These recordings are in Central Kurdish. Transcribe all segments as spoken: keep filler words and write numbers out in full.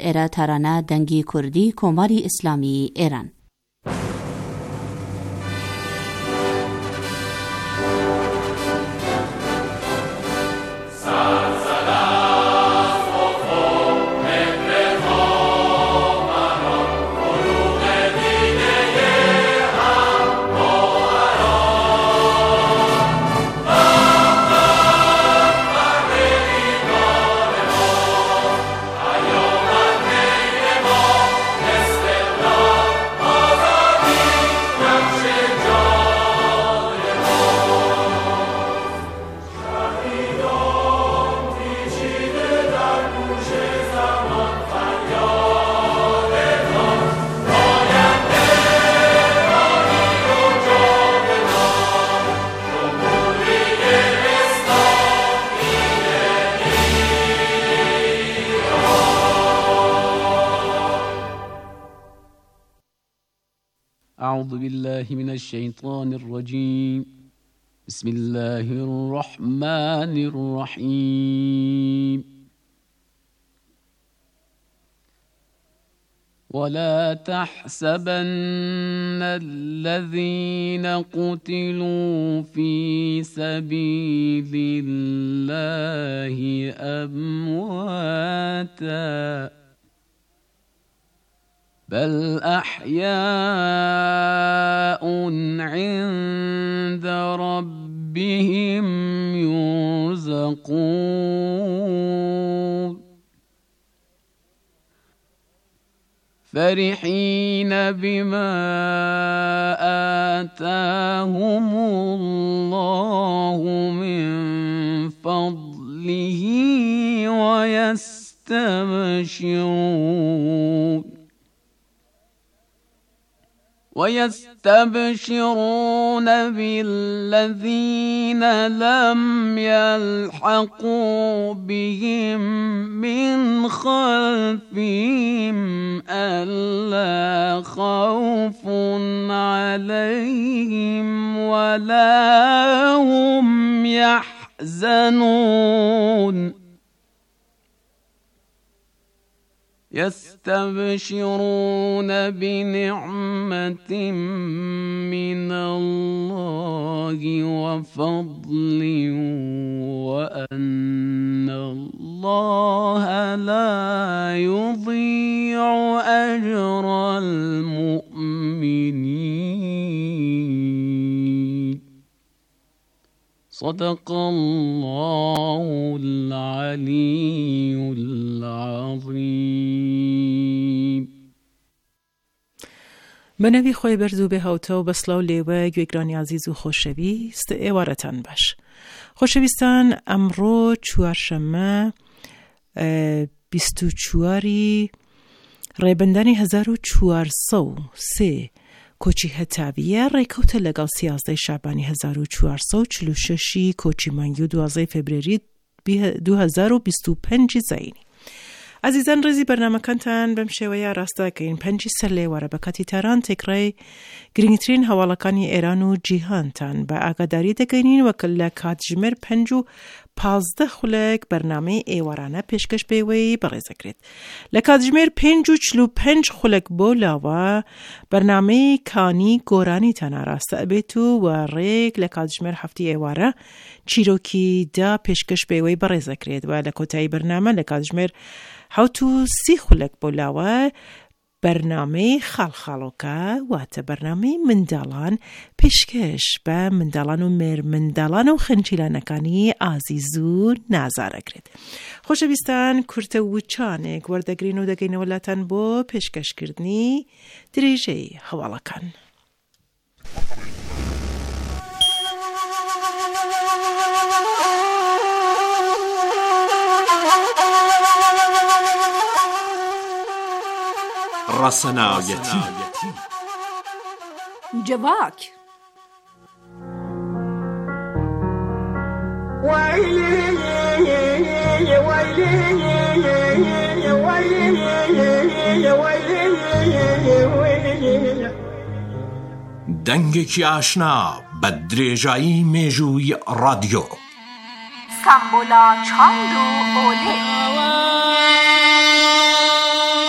ایره ترانه دنگی کردی کماری اسلامی ایران. أعوذ بالله من الشيطان الرجيم. بسم الله الرحمن الرحيم. ولا تحسبن الذين قتلوا في سبيل الله أمواتا بل أحياء عند ربهم يرزقون فرحين بما آتاهم الله من فضله ويستبشرون ويستبشرون بالذين لم يلحقوا بهم من خلفهم ألا خوف عليهم ولا هم يحزنون يستبشرون بنعمة من الله وفضل وأن الله لا يضيع أجر المؤمنين. صدق الله العلي العظيم. بنوی خوی برزو به هاوتا و بسلاو لیوه گوگرانی عزیز و خوشویست ایوارتان باش. خوشویستان امرو چوارشمه بیست و چواری ریبندانی هزار و چوارسو سه کوچی هتاویه ریکوت لگل سیازده شعبانی هزار و چوارسو چلو ششی کوچی منگیو دوازده فبریری دو هزار و بیست و پنج زینی. عزیزان رزی برنامه کنتن بمشویه راسته که این پنجی سرلی واره بکتی تران تکرای گرینگترین حوالکانی ایران و جیهان تن با آگاداری دگینین و کل کاتجمر پنجو پازده خلق برنامه ایوارانه پیشکش بیوی برزه کرد. لکاتجمر پنجو چلو پنج خلق بولا و برنامه کانی گورانی تن راسته بیتو و ریگ لکاتجمر هفتی ایواره چیروکی دا پیشکش بیوی برزه کرد و لکوتای برنامه لکاتجمر حوتو سی خلق بولاوه برنامه خالخالوکا و تا برنامه مندالان پیشکش به مندالان و مر مندالان و خنچیلانکانی عزیزو نازاره کرد. خوشبیستان کرت و چانک وردگرین و دگین ولاتن بو پیشکش کردنی دریجه حوالکان. رسنایتی جواک دنگێکی ئاشنا بە درێژایی مێژووی رادیۆ سامبولا چاند و ئۆلێ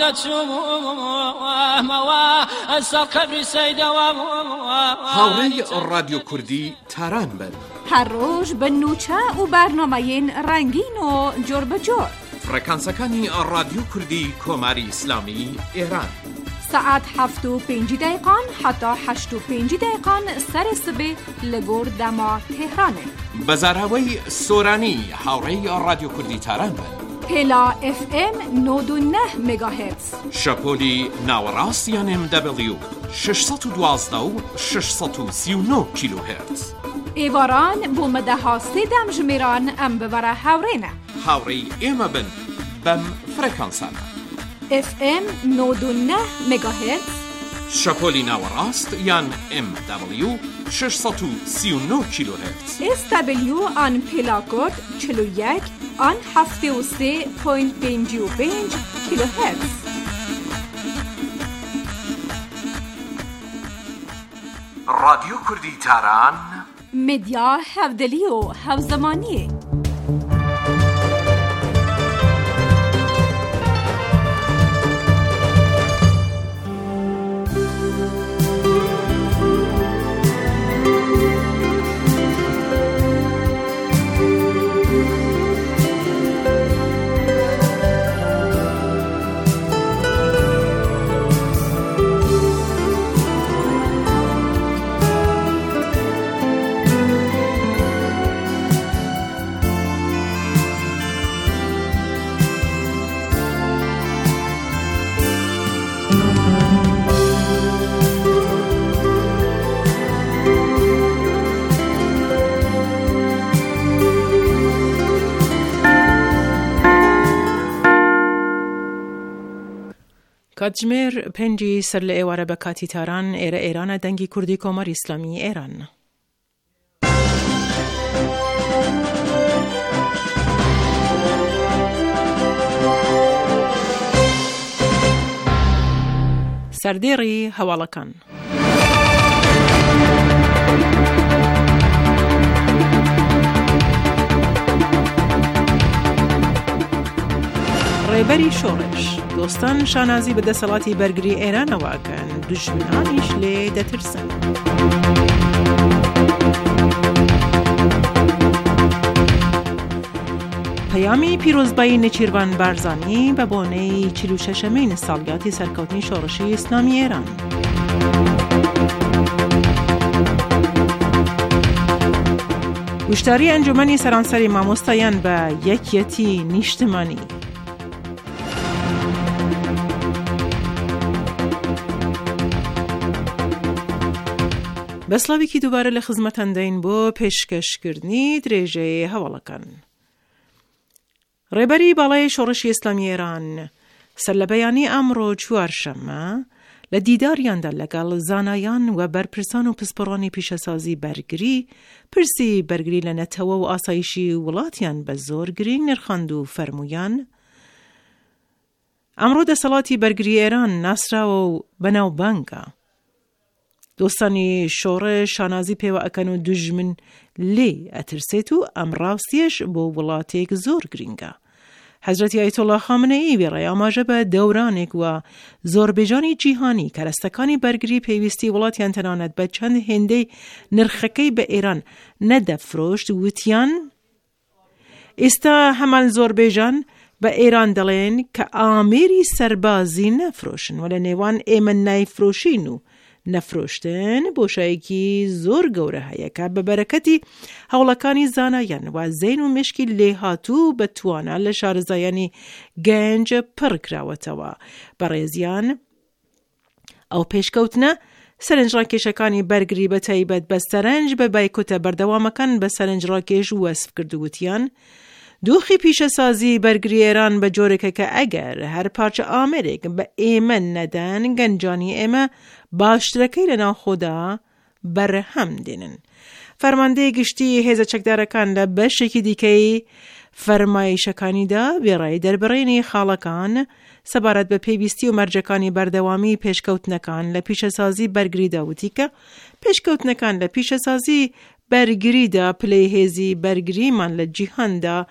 هاوڕێی رادیۆ کوردی تاران بن. هر روز به نوچه و برنامه‌ین رنگین و جور به جور. فرکانسەکانی رادیۆ کوردی کۆماری ئیسلامی ئێران. ساعت هفت و پنج دقیقان حتی هشت و پنج دقیقان سر سبه لگور دما تهرانه. بەزاراوەی سۆرانی هاوڕێی رادیۆ کوردی تاران بن. پلا اف ام نود و نه مگاهرتز. شەپۆلی ناوەڕاست یان ام دبلیو ششصد و دوازدە و ششصد و سی و نۆ کیلوهرتز. ایواران بو مدەها سێدەم ژمێران ئەم ببەرە هاوڕێنە. هاوڕێی ئێمە بن بەم فرەکانسانە. اف ام نود و نه مگاهرتز. شەپۆلی ناوەڕاست یان ام دبلیو ششصد و سی و نۆ کیلوهرتز. اس دبلیو آن پلاکۆد چل و یک آن هەفتاد و سه و پنجاه و پنج کیلوهرتز. رادیۆ کوردی تاران مدیا هەودلی و هەوزەمانیە. کاتژمێر پێنجی سەر لە ئێوارە بە کاتی تاران ئێرە ئێرانە دەنگی کوردی کۆماری ئیسلامی ئێران. سەردێڕی هەواڵەکان. ڕێبەری شۆڕش دۆستان شانازی بە دەسەڵاتی بەرگری ئێرانەوەکەن، دوژمنانیش لێ دەترسن. پەیامی پیرۆزبایی نێچیروان بارزانی بە بۆنەی چل و شەشەمین ساڵیاتی سەرکەوتنی شۆڕشی ئیسلامی ئێران. وشتاری ئەنجومەنی سەرانسەری مامۆستایان بە یەکیەتی نیشتمانی. بەسڵاوێکی دووبارە لە خزمەتان دەین بۆ پێشکەشکردنی درێژەی هەواڵەکان. ڕێبەری باڵای شۆڕشی ئیسلامی ئێران سەر لە بەیانی ئەمڕۆ چوارشەممە لە دیداریاندا لەگەڵ زانایان و بەرپرسان و پسپۆڕانی پیشەسازی بەرگری پرسی بەرگری لە نەتەوە و ئاسایشی وڵاتیان بە زۆر گرنگ نرخاند و فەرموویان ئەمڕۆ دەسەڵاتی بەرگری ئێران ناسراوە و بەناوبانگە. دۆستانی شۆڕش شانازی پێوە ئەکەن و دوژمن لێ ئەترسێت و ئەم ڕاستیەش بۆ وڵاتێک زۆر گرنگە. حەزرەتی ئایەتۆڵا خامنەئی بێڕێ ئاماژە بە دەورانێک وە زۆربێژانی جیهانی کەرەستەکانی بەرگری پێویستی وڵاتیان تەنانەت بە چەند هێندەی نرخەکەی بە ئێران نەدەفرۆشت، وتیان ئێستا هەمان زۆربێژان بە ئێران دەڵێن کە ئامێری سەربازی نەفرۆشن و لە نێوان ئێمە نایفرۆشین و نەفرۆشتن بۆشایەکی زۆر گەورە هەیە کە بە بەرەکەتی هەوڵەکانی زانایان و زەین و مشکی لێهاتوو بە توانە لە شارەزایانی گەنج پڕ کراوەتەوە. بەڕێزیان ئەو پێشکەوتنە سەرنجڕاکێشەکانی بەرگری بە تایبەت بە سەرنج بە بایکۆتە بەردەوامەکان بە سەرنجڕاکێش وەسف کردووتیان دۆخی پیشەسازی بەرگری ئێران بە جۆرێکە کە ئەگەر هەر پارچە ئامێرێک بە ئێمە نەدەن گەنجانی ئێمە باشترەکەی لە ناوخۆدا بەرهەم دێنن. فەرماندەی گشتی هێزە چەکدارەکان لە بەشێکی دیکەی فەرمایشەکانیدا بێڕای دەربڕینی خاڵەکان سەبارەت بە پێویستی و مەرجەکانی بەردەوامی پێشکەوتنەکان لە پیشەسازی بەرگریدا وتی کە پێشکەوتنەکان لە پیشەسازی بەرگریدا پلەی هێزی بەرگریمان لە جیهاندا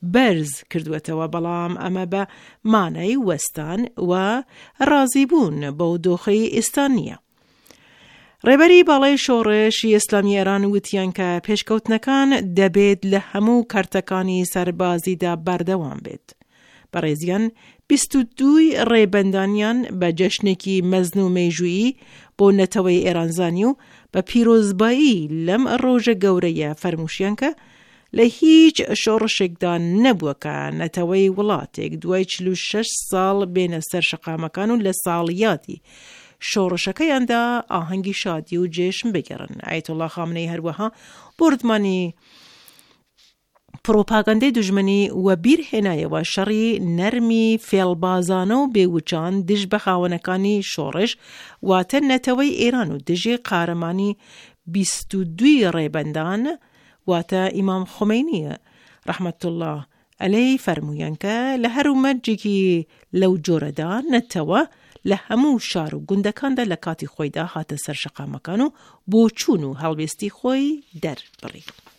بەرز کردوێتەوە، بەڵام ئەمە بە مانای وەستان و ڕازیبوون بۆ دۆخەی ئێستا نییە. ڕێبەری باڵای شۆڕشی ئیسلامی ئێران وتیان کە پێشکەوتنەکان دەبێت لە هەموو کارتەکانی سەربازیدا بەردەوام بێت. بەڕێزیان بیست و دوو ڕێبەندانیان بە جەشنێکی مەزن و مێژوویی بۆ نەتەوەی ئێرانزانی و بە پیرۆزبایی لەم ڕۆژە گەورەیە فەرمووشیان کە لە هیچ شۆڕشێکدا نەبووە کە نەتەوەی وڵاتێک دوای چل و شەش ساڵ بێنە سەر شەقامەکان و لە ساڵیاتی شۆڕشەکەیاندا ئاهەنگی شادی و جێشم بگەڕن. ئایەتوڵا خامنەی هەروەها بردمانی پرۆپاگەندەی دوژمنی و بیرهێنایەوە شەڕی نەرمی فێڵبازانە و بێوچان دژ بە خاوەنەکانی شۆڕش واتە نەتەوەی ئێران و دژی قارەمانی بیست و دوو ڕێبەندان واتە ئیمام خومینی ڕەحمەتوڵڵاه ئەلەی فەرموویان کە لە هەر مەرجێکی لەو جۆرەدا نەتەوە لە هەموو شار و گوندەکاندا لە کاتی خۆیدا هاتە سەر شەقامەکان و بۆ چوون و هەڵوێستی خۆی دەربڕی.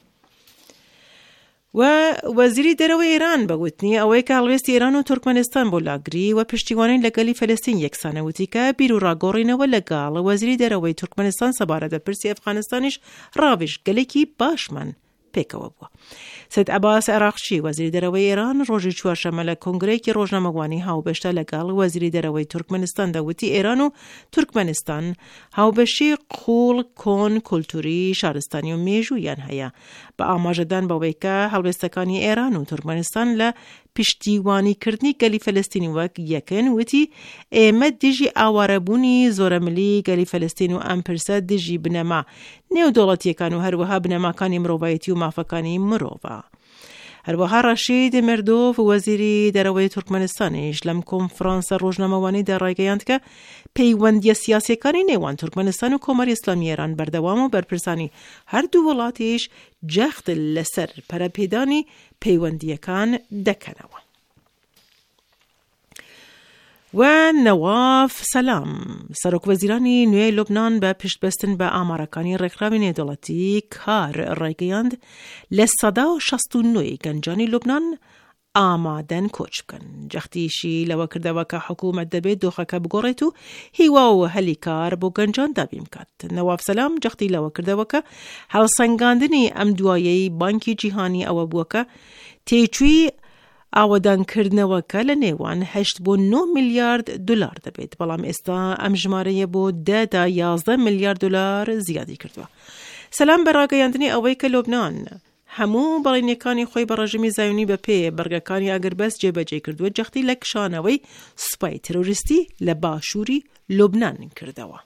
و وەزیری دەرەوەی ئێران بەگوتنی ئەوەی کە هەڵوێستی ئێران و تورکمەنستان بۆ لاگری و پشتیوانەی لەگەلی فەلەستین یەکسانەوتی کە بیر و ڕاگۆڕینەوە لەگەڵ وەزیری دەرەوەی تورکمەنستان سەبارەتە پرسی ئەفغانستانیش ڕاویش گەلێکی باشمان پێکەوە بووە. سید عباس عراقچی وەزیری دەرەوەی ئێران ڕۆژی چوارشەممە لە کۆنگرەیەکی ڕۆژنامەوانی هاوبەشدا لەگەڵ وەزیری دەرەوەی تورکمەنستان دەوتی ئێران و تورکمەنستان هاوبەشی قوڵ کۆن کولتوری شارستانی و مێژوویان هەیە بە ئاماژەدان بەوەی کە هەڵوێستەکانی ئێران و تورکمەنستان لە پشتیوانیکردنی گەلی فەلەستینی وەک یەکن وتی ئێمە دژی ئاوارەبوونی زۆرەملی گەلی فەلەستین و ئەم پرسە دژی بنەما نێودوڵەتیەکان و هەروەها بنەماکانی مرۆڤایەتی و مافەکانی مرۆڤە. هەروەها ڕەشید مێردۆڤ وەزیری دەرەوەی تورکمەنستانیش لەم کۆنفرانسە ڕۆژنامەوانیدا ڕایگەیاند کە پەیوەندیە سیاسیەکانی نێوان تورکمەنستان و کۆمەری ئیسلامی ئێران بەردەوام و بەرپرسانی هەردوو وڵاتیش جەخت لەسەر پەرەپێدانی پەیوەندیەکان دەکەنەوە. و نەواف سەلام سەرۆکوەزیرانی نوێی لوبنان بە پشتبەستن بە ئامارەکانی ڕێکخراوی نێودەوڵەتی کار ڕایگەیاند لە سەدا و شەست و نۆی گەنجانی لوبنان ئامادەن کۆچ بکەن. جەختیشی لەوە کردەوە کە حکوومەت دەبێت دۆخەکە بگۆڕێت و هیوا و هەلی کار بۆ گەنجان دابین بکات. نەواف سەلام جەختی لەوە کردەوە کە هەڵسەنگاندنی ئەم دوایەی بانکی جیهانی ئەوە بووە کە تێچووی ئاوەدانکردنەوەکە لە نێوان هەشت بۆ نۆ میلیارد دلار دەبێت، بەڵام ئێستا ئەم ژمارەیە بۆ دە تا یازدە میلیارد دلار زیادی کردووە. سەلام بە ڕاگەیاندنی ئەوەی کە لوبنان هەموو بەڵینەکانی خۆی بە ڕژیمی زایۆنی بە پێ بەرگەکانی ئەگەربەس جێبەجێ کردووە، جەختی لە کشانەوەی سوپای تەرۆریستی لە باشووری لوبنان کردەوە.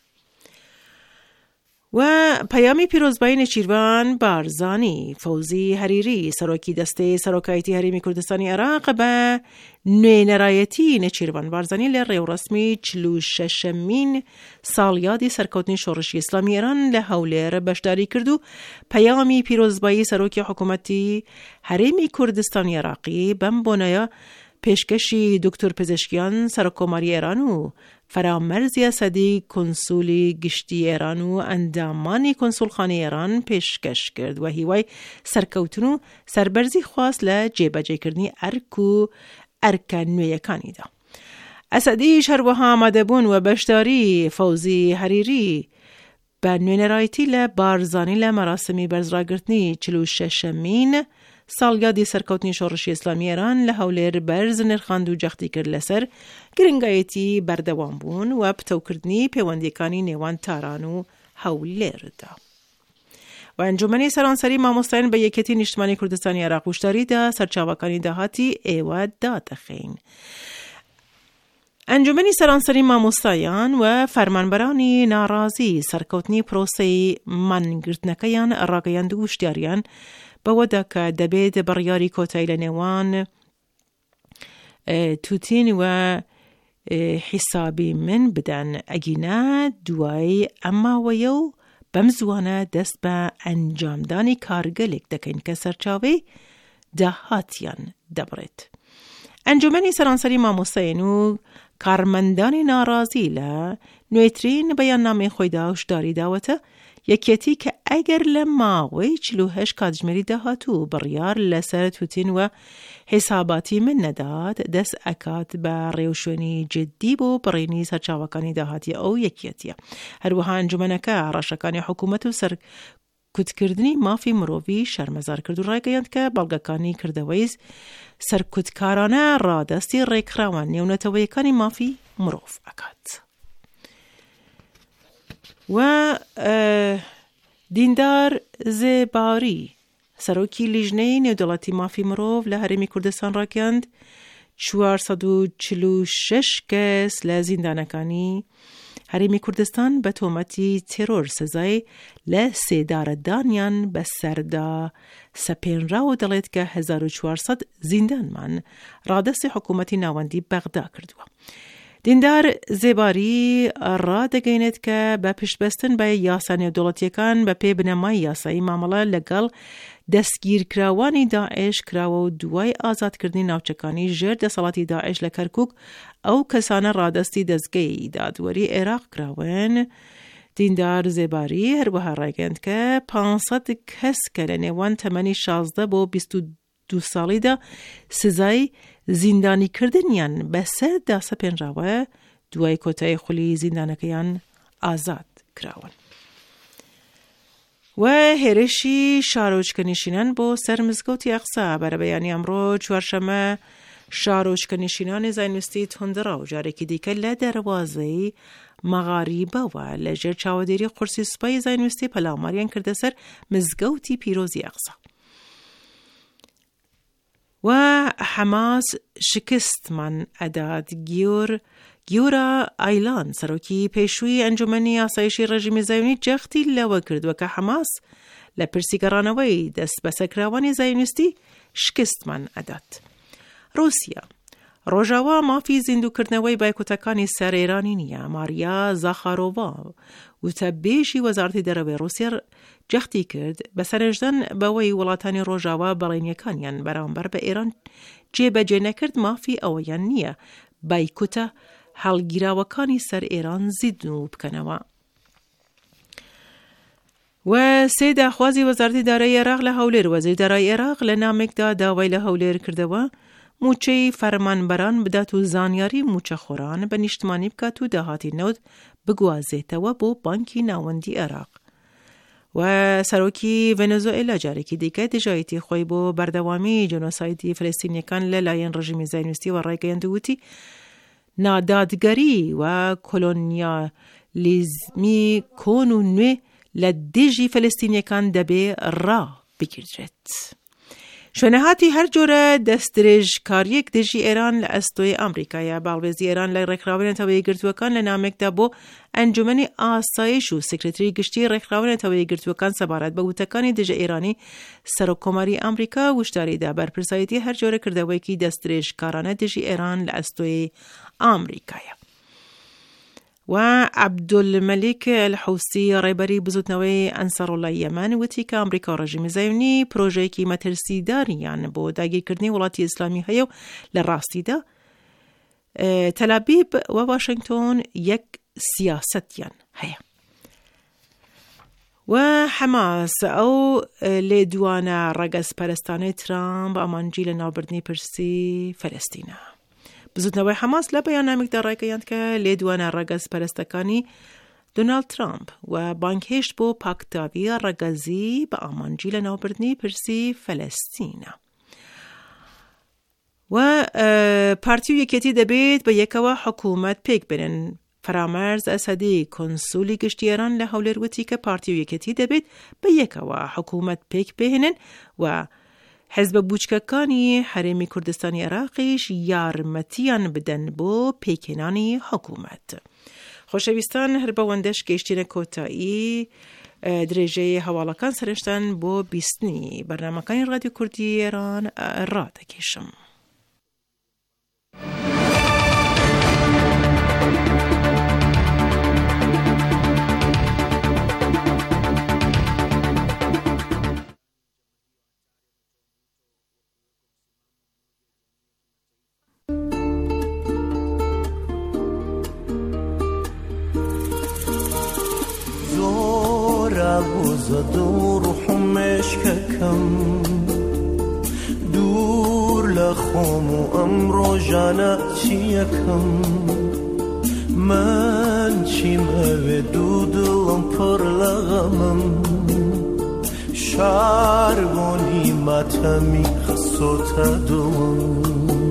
و پەیامی پیرۆزبایی نێچیروان بارزانی فەوزی هەریری سەرۆکی دەستەی سەرۆکایەتی هەرێمی کوردستانی عێراق بە نوێنەرایەتی نێچیروان بارزانی لە ڕێوڕەسمی چل و شەشەمین ساڵیادی سەرکەوتنی شۆڕشی ئیسلامی ئێران لە هەولێر بەشداری کرد و پەیامی پیرۆزبایی سەرۆکی حکوومەتی هەرێمی کوردستانی عێراقی بەم بۆنەیە پێشکەشی دکتۆر پزیشکیان سەرۆکۆماری ئێران و فەرامەرزیە سەدی کۆنسولی گشتی ئێران و ئەندامانی کۆنسولخانەی ئێران پێشکەش کرد و هیوای سەرکەوتن و سەربەرزی خواست لە جێبەجێکردنی ئەرک و ئەرکە نوێیەکانیدا. ئەسەدیش هەروەها ئامادەبوون و بەشداری فەوزی هەریری بە نوێنەرایەتی لە بارزانی لە مەراسمی بەرزڕاگرتنی چل و شەشەمین ساڵیادی سەرکەوتنی شۆڕشی ئیسلامی ئێران لە هەولێر بەرز نرخاند و جەختی کرد لەسەر گرنگایەتی بەردەوام بوون و پتەوکردنی پەیوەندیەکانی نێوان تاران و هەولێردا. و ئەنجومەنی سەرانسەری مامۆستایان بە یەکێتی نیشتمانی کوردستانی عێراق وشداریدا سەرچاوەکانی داهاتی ئێوە دادەخەین. ئەنجومەنی سەرانسەری مامۆستایان و فەرمانبەرانی ناڕازی سەرکەوتنی پرۆسەی مانگرتنەکەیان ڕاگەیاند و وشداریان بەوەدا کە دەبێت بڕیاری کۆتایی لە نێوان توتین و حیسابی من بدەن، ئەگینا دوای ئەماوەیە و بەم زوانە دەست بە ئەنجامدانی کارگەلێک دەکەین کە سەرچاوەی داهاتیان دەبڕێت. ئەنجومەنی سەرانسەری مامۆستایان و کارمەندانی ناڕازی لە نوێترین بەیاننامەی خۆیدا هشداری داوەتە یکیتی که اگر لماوی چلو هش کاتجمری دهاتو بریار لسر توتین و حساباتی من نداد دست اکات با ریوشونی جدی بو برینی سرچاوکانی دهاتی او یکیتیه. هر وها انجمنکه راشکانی حکومت و سر کتکردنی مافی مرووی شرمزار کردو رای گیاند که بلگکانی کردویز سر کتکارانه را دستی ریکراوان نیونتویکانی مافی مروف اکات. و دیندار زباری سروکی لیجنه نیودولاتی مافی مروف لحرمی کردستان را گیاند چهارصد و چهل و شش کس لزیندانکانی هرمی کردستان به تومتی ترور سزای لسه داردانیان به سردا سپین راو دلیت که هزار و چهارصد زندان من رادست حکومتی نواندی بغدا کردوا. دیندار زباری را دگیند که به پشت بستن به یاسانی دولتیکان به پی بنمای یاسایی معامله لگل دستگیر کراوانی داعش کراو دوای آزاد کردنی ناوچکانی جر دسالاتی داعش لکرکوک او کسانه رادستی دزگی دادوری عراق کراوین. دیندار زباری هر وها رایگند که پانصد کس که لنوان تمنی شازده بو بیست و دو سالی دا سزای زندانی کردنیان به سر دا سپین راوه دوای کتای خلی زندانکیان آزاد کراون. و هرشی شاروچکنشینان با سر مزگوتی اقصا برای بیانی امرو چوارشمه شاروچکنشینان زینوستی تندراو جاره که دیگه لدروازهی مغاریبه و لجر چاودیری قرصی سپای زینوستی پلاماریان کرده سر مزگوتی پیروزی اقصا. و حماس شکست من اداد گیور گیورا آیلان سروکی پیشوی انجمنی آسایشی رژیم زیونی جختی لوا کرد و که حماس لپرسیگرانوی دست بسکراوانی زیونیستی شکست من اداد. روسیا روژاوا مافی زندو کردنوی بایکوتکانی سر ایرانی نیا ماریا زاخارووا و تبیشی وزارتی دروی روسیا جختی کرد بسرنجدن باوی ولاتانی روژاوا بلینیکانیان برانبر به ایران جیب جه نکرد مافی اویان نیا بایکوتا هەڵگیراوەکانی سەر ئێران زیدن و بکەنەوە. و سێ داخوازی وەزارەتی دارایی عێراق لە هەولێر وەزیری دارایی عێراق لە نامێکدا داوای لە هەولێر کردەوە موچەی فەرمانبەران بدات و زانیاری موچەخۆران بە نیشتمانی بکات و داهاتی نەوت بگوازێتەوە بۆ بانکی ناوەندی عێراق. و سەرۆکی ڤێنزوئێلا جارێکی دیکە دژایەتی خۆی بۆ بەردەوامی جۆنۆسایدی فلەستینیەکان لەلایەن ڕژیمی زایونیستی ڕایگەیاند و وتی نادادگەری و کۆلۆنیالیزمی کۆن و نوێ لە دژی فلەستینیەکان دەبێ ڕا بگیردرێت. شوێنەهاتی هەر جۆرە دەستدرێژکاریەک دژی ئێران لە ئەستۆی ئەمریکایە. باڵێزی ئێران لە ڕێکخراوەنەتەوە یەکگرتووەکان لە نامێکدا بۆ ئەنجومەنی ئاسایش و سکرتری گشتی ڕێکخراوەنەتەوە یەکگرتووەکان سەبارەت بە وتەکانی دژە ئێرانی سەرۆکۆماری ئەمریکا وشداریدا بەرپرسایەتی هەر جۆرە کردەوەیەکی دەستدرێژکارانە دژی ئێران لە ئەستۆی ئەمریکایە. و عەبدولمەلیک الحوسی ڕێبەری بزوتنەوەی ئەنسارۆڵای یەمەن وتی کە ئەمریکا و ڕژیمی زایونی پرۆژەیەکی مەترسیداریان بۆ داگیرکردنی وڵاتی ئیسلامی هەیە و لە ڕاستیدا تەلابیب و واشنگتۆن یەک سیاسەتیان هەیە. و حماس ئەو لێدوانە ڕەگەزپەرستانەی ترامپ ئامانجی لە ناوبردنی پرسی فەلەستینە. بزوتنەوەی حماس لە بەیاننامێکدا ڕایگەیاند کە لێدوانە ڕەگەزپەرستەکانی دۆناڵد ترامپ و بانگهێشت بۆ پاکتاوی ڕەگەزی بە ئامانجی لە ناوبردنی پرسی فەلەستینە. و پارتی و یەکێتی دەبێت بە یەکەوە حکوومەت پێک بنن. فرامەرز ئەسەدی کۆنسولی گشتی ئێران لە هەولێر وتی کە پارتی و یەکێتی دەبێت بە یەکەوە حکوومەت پێک بهێنن و حزب بوچکەکانی هەرێمی کوردستانی عێراقیش یارمەتیان بدەن بۆ پێکهێنانی حکوومەت. خۆشەویستان هەر بەوەندەش گەیشتینە کۆتایی درێژەی هەواڵەکان سەرنجدان بۆ بیستنی بەرنامەکانی ڕادیۆ کوردی ئێران ڕادەکێشم. زد و روحم اشککم دور لخوم و امرو جانتی یکم من چیم اوه دو دلم پر لغمم شارگونی ماتمی خسوت دلم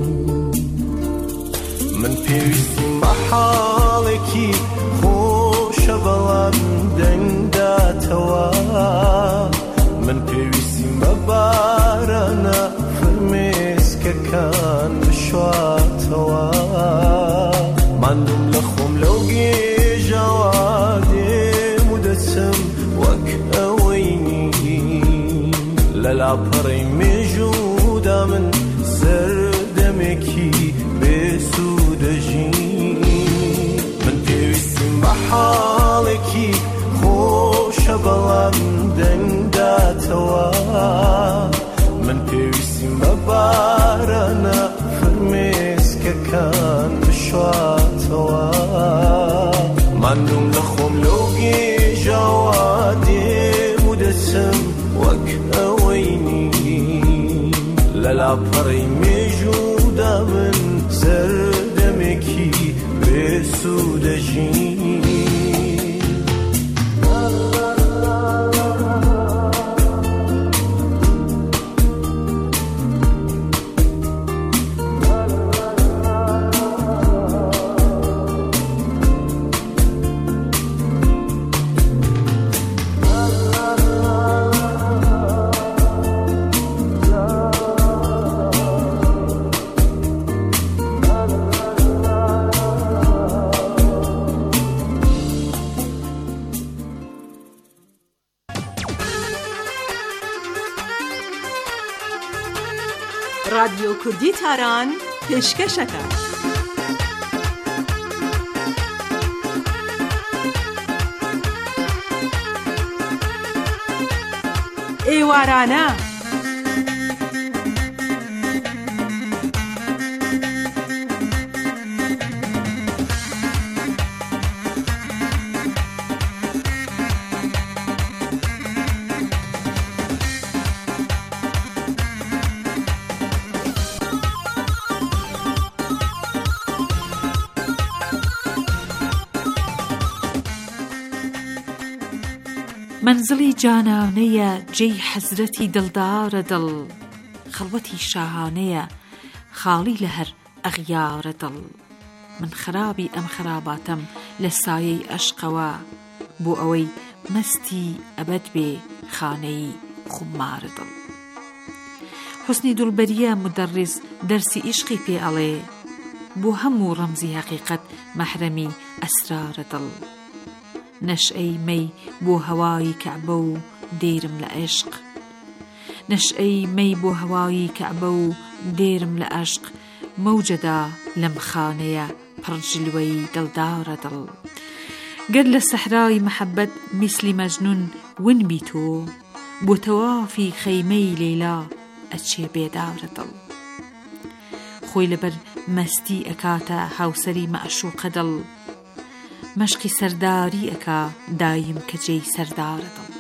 من پیوستی محالکی خوش بلم دنگاتوا من پیوستی مبارنا فرمیس که کان بشواتوا مندم لخم لوگی جوادی مدتم وک اوینی للا پری میجودا من سردمکی بسودجی من پیوستی محالکی خوش بلم دنگاتوا من پیوستی مبارنا فرمیس که کان بشواتوا مندم لخم لوگی جوادی مدتم وک اوینی للا پری میجودا من سردمکی بسودجی رادیو کردی تاران پێشکەشەکە. ئێوارانە منزڵی جانانەیە جێی حەزرەتی دڵدارە دڵ خەڵوەتی شاهانەیە خاڵی لە هەر ئەغیارە دڵ من خرابی ئەم خراباتەم لە سایەی ئەشقەوە بۆ ئەوەی مەستی ئەبەد بێ خانەی خومارە دڵ حوسنی دڵبەریە مدەڕیز دەرسی ئیشقی پێ ئەڵێ بۆ هەموو ڕەمزی حەقیقەت مەحرەمی ئەسرارە دڵ نەشئەی مەی بۆ هەوای کەعبە و دێرم لە عێشق نەشئەی مەی بۆ هەوای کەعبە و دێرم لە عەشق مەوجەدا لەم خانەیە پڕجلوەی دڵدارە دڵ گەر لە سەحرای مەحەبەت میسلی مەجنون ون بی تۆ بۆ تەوافی خەیمەی لەیلا ئەچێ بێدارە دڵ خۆی لەبەر مەستی ئەکاتە هاوسەری مەعشوقە دڵ مەشقی سەرداری ئەکا دایم کە جێی سەردارە دڵ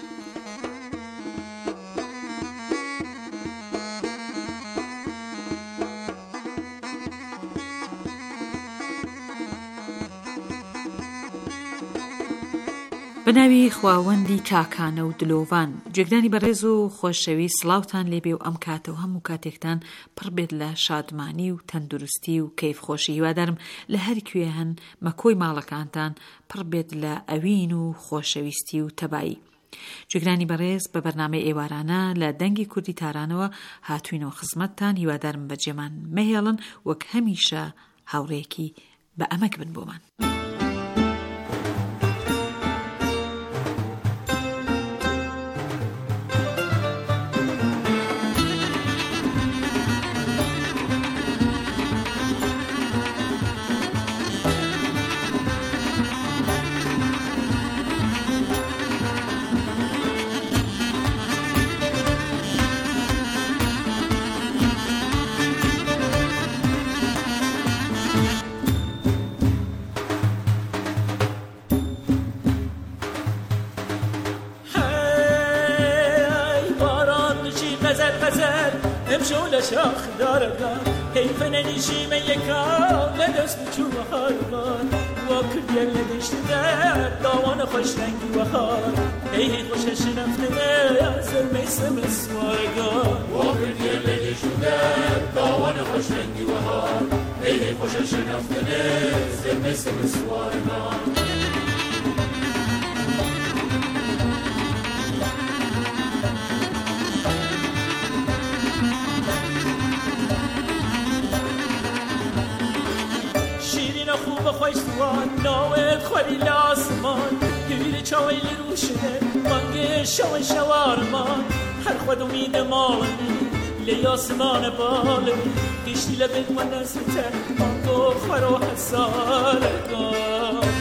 بەناوی خواوەندی کاکانە و دلۆڤان گوێگرانی بەڕێز و خۆشەوی سڵاوتان لێبێ و ئەم کاتە و هەموو کاتێکتان پڕ بێت لە شادمانی و تەندروستی و کەیفخۆشی هیوادارم لە هەرکوێ هەن مەکۆی ماڵەکانتان پڕ بێت لە ئەوین و خۆشەویستی و تەبایی گوێگرانی بەڕێز بە بەرنامەی ئێوارانە لە دەنگی کوردی تارانەوە هاتوینەوە خزمەتتان هیوادارم بەجێمان مەهێڵن وەک هەمیشە هاوڕێکی بە ئەمەک بن بۆمان. لشاخ دارگان حیف ننیشیم یکا لدست بچو بخارگان و کردیم لدشت در داوان خوش رنگی و خار هی هی خوشش نفتنه زرمی سمس وارگان و کردیم لدشت در داوان خوش رنگی و خار هی هی خوشش نفتنه زرمی سمس وارگان خوب خوشتوان ناوت خوری لاسمان گویر چاویل روشنه مانگ شوان شوارمان هر خود امید مالمی لی آسمان بالمی گشتی لبید و نزده مانگو خورو حسالگان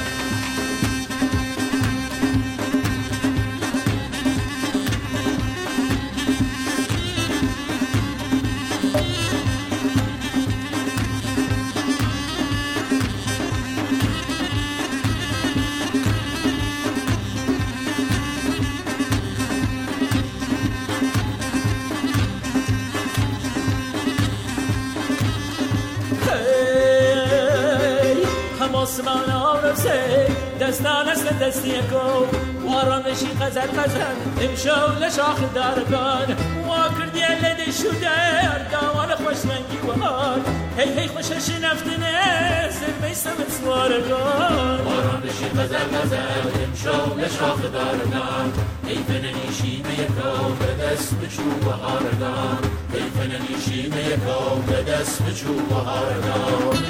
آسمان آرزه دستان است دستی کو واران بشی غزل غزل امشو لشاخ دارگان و کردی لده شده داوان خوش رنگی و هار هی هی خوشش نفتنه زرمی سمت سوارگان واران بشی غزل غزل امشو لشاخ دارگان هی فننیشی میکو به دست بچو و هارگان هی فننیشی میکو به دست بچو و هارگان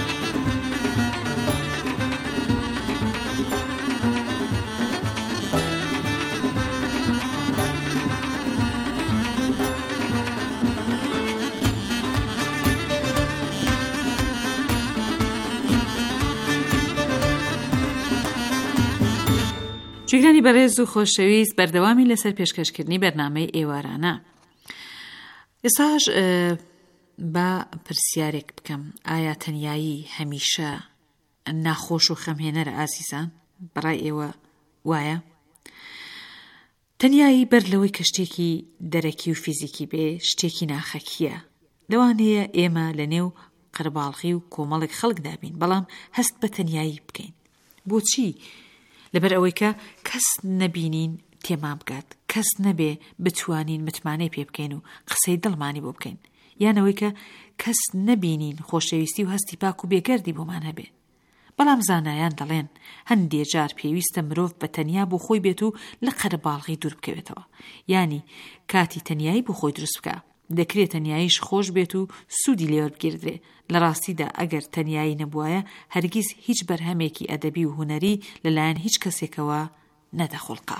جگرانی بەڕێز و خۆشەویست بەردەوامی لەسەر پێشکەشکردنی بەرنامەی ئێوارانە. ئێستاش بە پرسیارێک بکەم، ئایا تەنیایی هەمیشە ناخۆش و خەمهێنەرە ئازیزان؟ بەڕای ئێوە وایە؟ تەنیایی بەر لەوەی کە شتێکی دەرەکی و فیزیکی بێ شتێکی ناخەکیە. لەوانەیە ئێمە لە نێو قەرباڵغی و کۆمەڵێک خەڵکدا بین، بەڵام هەست بە تەنیایی بکەین. بۆچی؟ لەبەر ئەوەی کە کەس نەبینین تێمان بکات، کەس نەبێ بتوانین متمانەی پێ بکەین و قسەی دڵمانی بۆ بکەین، یانەوەی کە کەس نەبینین خۆشەویستی و هەستی پاک و بێگەردی بۆمان هەبێ. بەڵام زانایان دەڵێن هەندێ جار پێویستە مرۆڤ بە تەنیا بۆ خۆی بێت و لە قەرەباڵغی دوور بکەوێتەوە، یانی کاتی تەنیایی بۆ خۆی دروست بکە. دەکرێت تەنیاییش خۆش بێت و سوودی لێوەربگیردرێ. لە ڕاستیدا ئەگەر تەنیایی نەبوایە هەرگیز هیچ بەرهەمێکی ئەدەبی و هونەری لەلایەن هیچ کەسێکەوە نەدەخۆڵقا.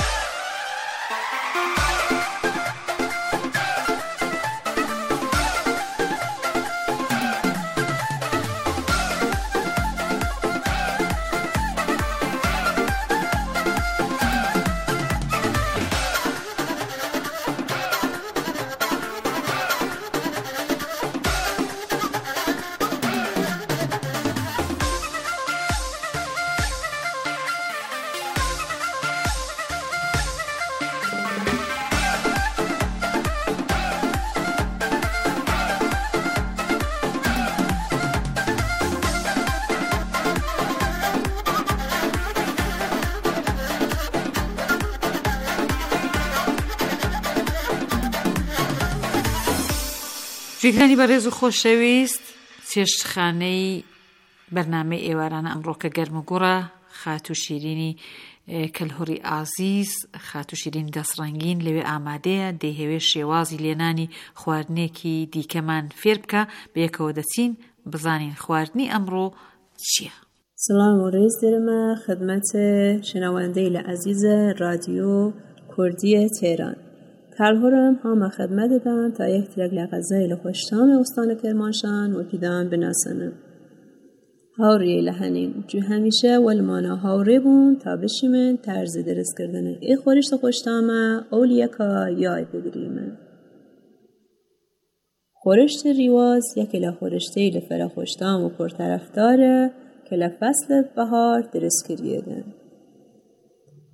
جێگرانی بەڕێز و خۆشەویست، چێشتخانەی بەرنامەی ئێوارانە ئەمڕۆ کە گەرم و گوڕە، خات و شیرینی کەلهوڕی ئازیز، خات و شیرین دەسڕەنگین لەوێ ئامادەیە، دەیهەوێت شێوازی لێنانی خواردنێکی دیکەمان فێر بکە. بەیەکەوە دەچین بزانین خواردنی ئەمڕۆ چییە. سلام و ڕێز دەرمە خدمەت شنەوەندەی لە عەزیزە رادیۆ کوردی تێران. کەلهوڕم هەمە خدمەتتان تا یەک ترێک لە غەزای لە خۆشتامی ئوستانە کەرمانشان وەکیدان بناسەنم. هاوڕێی لە هەنین جو هەمیشە وەلمانە هاوڕێ بوون تا بشیمن تەرزی دەرزکردنە ئێ خۆریشتە خۆشتامە ئەولیەکە یای بگریمن. خۆرشتی ریواز یەکێ لە خۆرشتەی لە فەرە خۆشتام و پرتەرەفدارە کە لە فەسل بەهار دەرزکردێدن.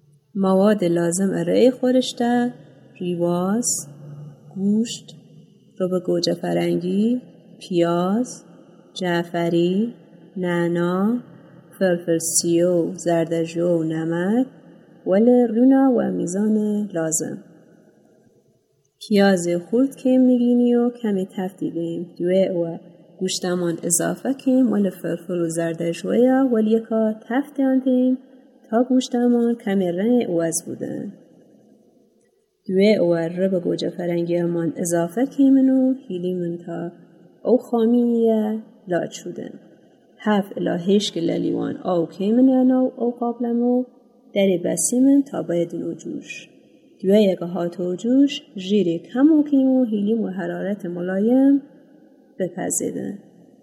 مواد لازم ئەرەی خۆرشتە ریواز، گوشت، رب گوجه فرنگی، پیاز، جعفری، نعنا، فلفل سیو، زردچوبه و نمک ولی رونا و میزان لازم. پیاز خورد که میگینی و کمی تفتیدیم دوی و گوشتمان اضافه کیم ولی فلفل و زردچوبه ولی یکا تفتیدیم تا گوشتمان کمی رنگ اوز بودن. دوی و رب گوجه فرنگی امان اضافه کیمن و هیلیمن تا او خامیه لاد شدن. هفت الا هشت لیوان او کیمن انو او قابلمو دری بسیمن تا بایدن جوش. دوی یک هاتو جوش جیری کم و کیم و هیلیم و حرارت ملایم بپزیدن.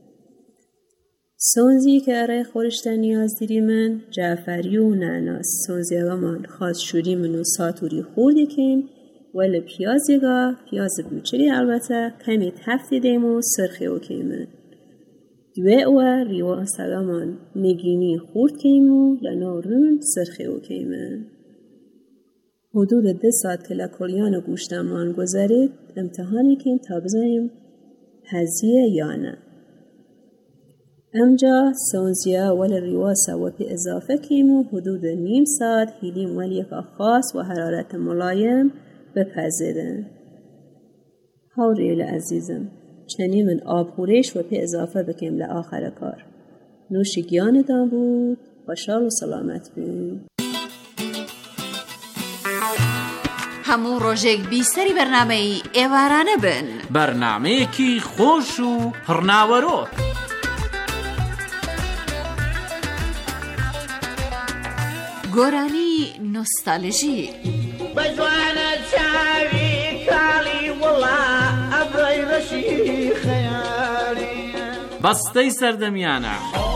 سونزی که اره خورشتن نیاز دیریمن جعفری و نعناس. سونزی اگامان خواست شوریمن و ساتوری خوردی کیم ولی پیازی گا پیاز بوچری البته کمی تفتیدیم و سرخی و کیمن. دوی او ریواز اگامان نگینی خورد کیم و لنورون سرخی و کیمن. حدود ده ساعت که لکلیان گوشتمان گذارید امتحانی کیم تا بزنیم هزیه یا نه. امجا سونزیا ولی ریواسا و پی اضافه کیم و حدود نیم ساعت هیلیم ولی یک خاص و حرارت ملایم بپذیرن. هاوریل عزیزم چنین من آب خوریش و پی اضافه بکیم لآخر کار. نوشی گیان دان بود خوشحال و سلامت بین. همون روژێک بیسەری بەرنامەی ئێوارانە بن. بەرنامەیەکی خۆش و پڕناوەرۆ. گۆرانی نۆستالژی. بەجوانە چاوی کاڵی وڵا ئەبڕی ڕەشی خەیاڵی بەستەی سەردەمیانە.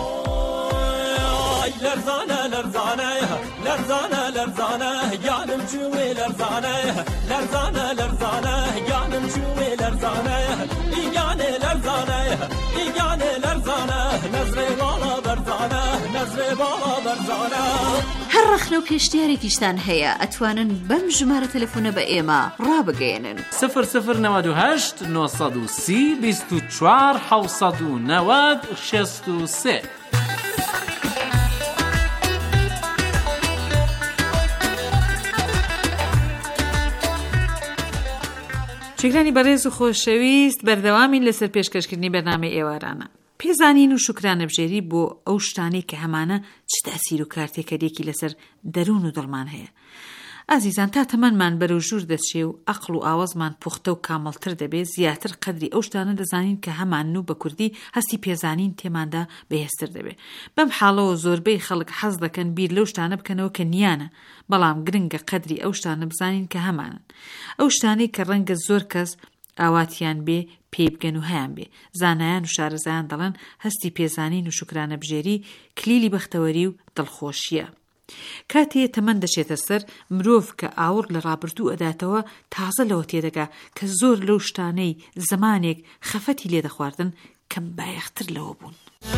لەرزانە لەرزانە لەرزانە لەرزانە گیانم چوێ لەرزانە لەرزانە لەرزانە گیانم چوێ لەرزانە ئیگانێ لەرزانە ئیگانێ لەرزانە نەزرێ باڵا بەرزانە نەزرێ باڵا بەرزانە. هەر ڕەخنە و پێشتیارێکیشتان هەیە ئەتوانن بەم ژمارە تەلەفۆنە بە ئێمە ڕابگەێنن. سفر سفر نەوەد و هەشت نۆسەد و سی بیست و چوار حەوسەد و نەوەد شەست و سێ. چێگرانی بەڕێز و خۆشەویست بەردەوامین لەسەر پێشکەشکردنی بەرنامەی ئێوارانە. پێزانین و شکرانەبژێری بۆ ئەو شتانەی کە هەمانە چ تەسیر و کارتێکەرێکی لەسەر دەروون و دڵمان هەیە. ئازیزان تا تەمەنمان بەرەو ژوور دەچێ و عەقڵ و ئاوازمان پوختە و کامەڵتر دەبێت زیاتر قەدری ئەو شتانە دەزانین کە هەمان و بە کوردی هەستی پێزانین تێماندا بەهێزتر دەبێت. بەم حاڵەوە زۆربەی خەڵک حەز دەکەن بیر لەو شتانە بکەنەوە کە نیانە، بەڵام گرنگە قەدری ئەو شتانە بزانین کە هەمانن. ئەو شتانەی کە ڕەنگە زۆر کەس ئاواتیان بێ پێی بگەن و هەیان بێ. زانایان و شارەزایان دەڵێن هەستی پێزانین و شکرانەبژێری کلیلی بەختەوەری و دڵخۆشیە. کاتێ تەمەن دەچێتە سەر مرۆڤ کە ئاور لە ڕابردوو ئەداتەوە تازە لەوە تێدەگا کە زۆر لەو شتانەی زمانێک خەفەتی لێ دەخواردن کەم بایەختر لەوە بوون.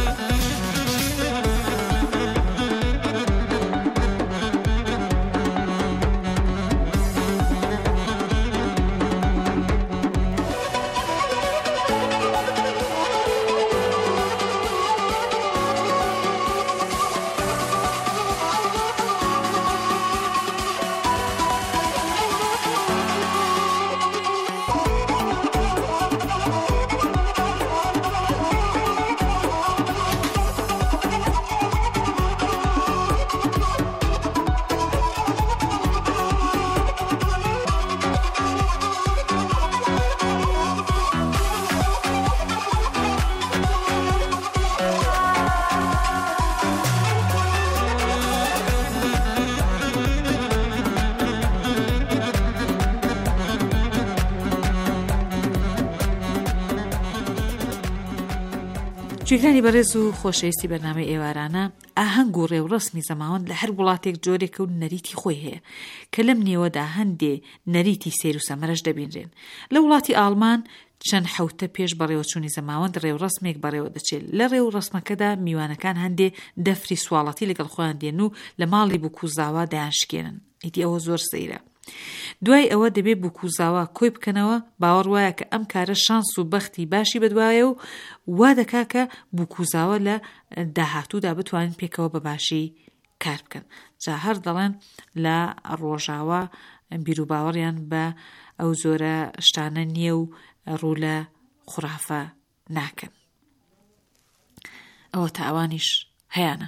جێگرانی بەڕێز و خۆشەویستی بەرنامەی ئێوارانە ئاهەنگ و ڕێوڕەسمی زەماوەند لە هەر وڵاتێک جۆرێکە و نەریتی خۆی هەیە کە لەم نێوەدا هەندێ نەریتی سیر و سەمەرەش دەبینرێن. لە وڵاتی ئاڵمان چەند حەوتە پێش بەڕێوەچوونی زەماوەند ڕێوڕەسمێک بەڕێوە دەچێت. لە ڕێوڕەسمەکەدا میوانەکان هەندێ دەفری سواڵەتی لەگەڵ خۆیان دێن و لە ماڵی بووکوزاوا دەیانشکێنن. ئیدی ئەوە زۆر سەیرە. دوای ئەوە دەبێت بکوزاوە کۆی بکەنەوە باوەڕ وایە کە ئەم کارە شانس و بەختی باشی بەدوایە و وا دەکا کە بکوزاوە لە داهاتوودا بتوانین پێکەوە بە باشی کار بکەن. جا هەر دەڵێن لە ڕۆژاوە بیر و باوەڕیان بە ئەو زۆرە شتانە نییە و ڕوو لە خوڕافە ناکەن. ئەوە تاوانیش هەیەە.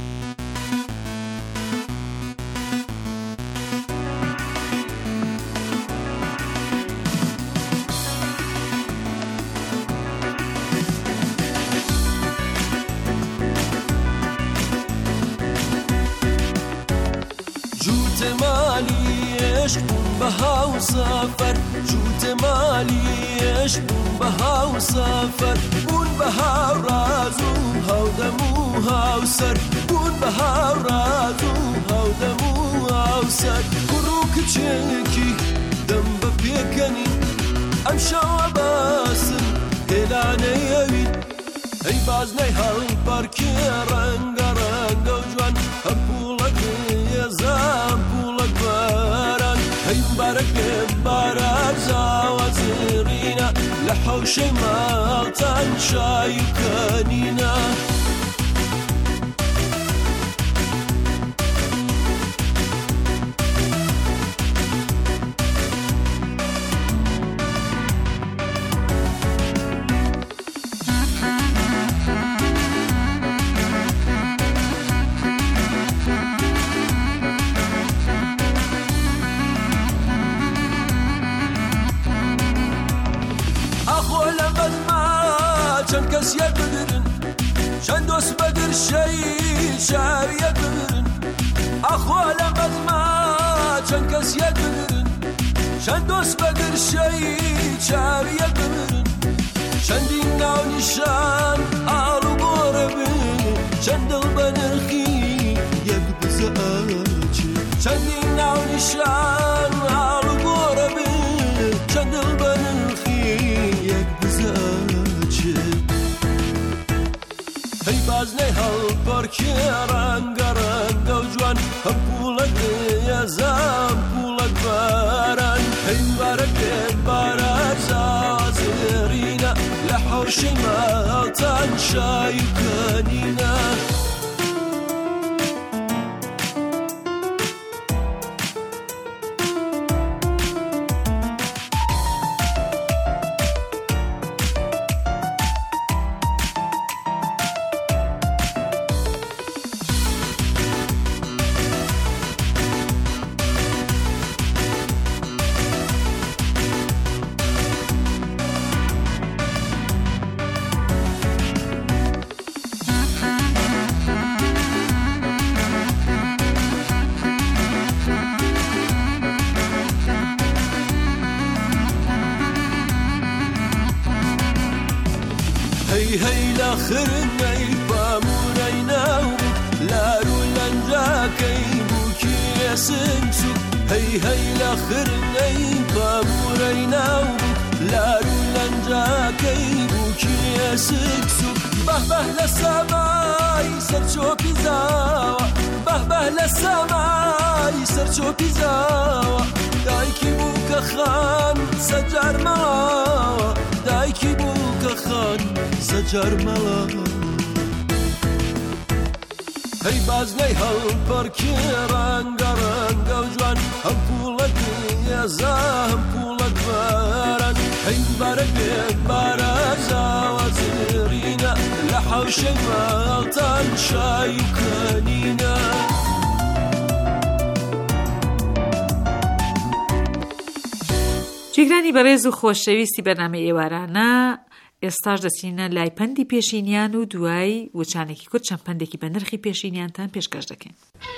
جوت مالی عشق بون به هاو سفر، جوت مالی عشق بون به هاو سفر، بون به هاو رازو هاو دمو هاو سر، بون به هاو رازو هاو دمو هاو سر. برو کچکی دم بپیکنی ام شوا باسم هلانه یوی ای باز نی هاو پارکی رنگ رنگ و جوان هپولک زام پولک باران هی مبارک باران زاوزرینا لحوش مالتان شایو کنینا. چند کس یک بدرن چند دوست بدر شایی شهر یک بدرن اخوال قدما چند کس یک بدرن چند دوست بدر شایی شهر یک بدرن چندین ناو نشان آلو بوربن چند دل بنرخی یک بزاچی چندین ناو نشان آلو بوربن چند دل بنرخی یک بزاچی. هی باز نه هل پارکی رنگ رنگ و جوان هم پولک یزام پولک باران هی مبارک باران زازرینا لحوش مالتان شایو کنینا. هی هی لخرنی بامونی ناو لارو لنجا کی بوکی سمسو هی هی لخرنی بامونی ناو لارو لنجا کی بوکی سمسو به به لسمای سرچو پیزاوا به به لسمای سرچو پیزاوا دایکی بوک خان سجر ما دایکی بوک خان سجر ملا. هی باز نه هل پارکی رنگ رنگ و جوان هم پولک یزا هم پولک باران هی مبارک باران زاوزرینا لحوش مالتان شایو کنینا. جێگرانی بەڕێز و خۆشەویستی بەرنامە ئێوارانە ئێستاش دەچینە لای پەندی پێشینیان و دوای وچانێکی کورت چەند پەندێکی بە نرخی پێشینیانتان پێشکەش دەکەین.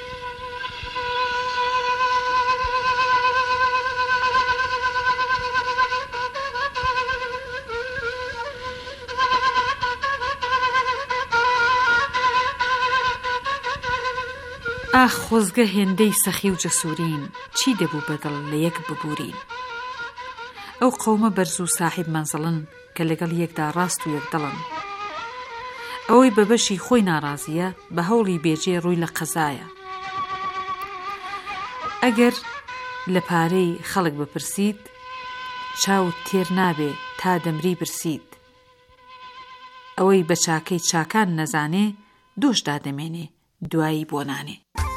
ئاخ خۆزگە هێندەی سەخی و جەسوورین چی دەبوو بەدڵ لە یەک ببوورین. ئەو قەومە بەرز و ساحیب مەنزڵن کە لەگەڵ یەکدا ڕاست و یەکدڵن. ئەوەی بە بەشی خۆی ناڕازیە بە هەوڵی بێجێ ڕووی لە قەزایە. ئەگەر لە پارەی خەڵک بپرسید چاوت تێر نابێ تا دەمری برسید ئەوەی بە چاکەی چاکان نەزانێ دۆشدا دەمێنێ دوایی بۆ نانێ.